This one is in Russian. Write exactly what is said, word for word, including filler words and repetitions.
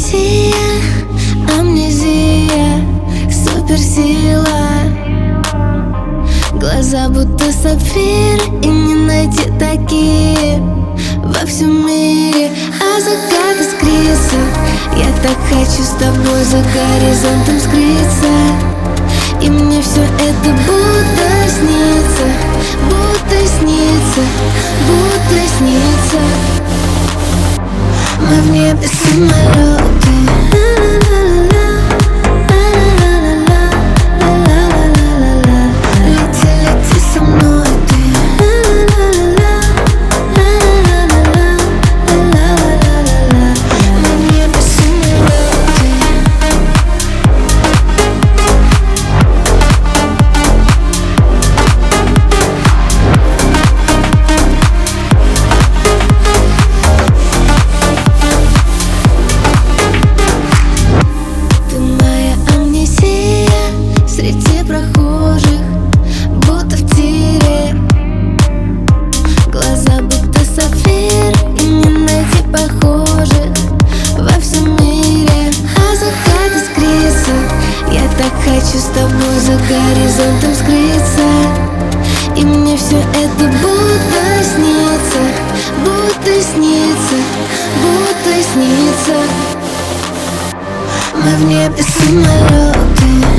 амнезия, амнезия, суперсила. Глаза будто сапфир, и не найти такие во всем мире. А закат искрится, я так хочу с тобой за горизонтом скрыться. И мне все это будто снится, будто снится, будто снится. Мы в небе самолеты. Хочу с тобой за горизонтом скрыться. И мне все это будто снится, будто снится, будто снится. Мы в небе самолеты.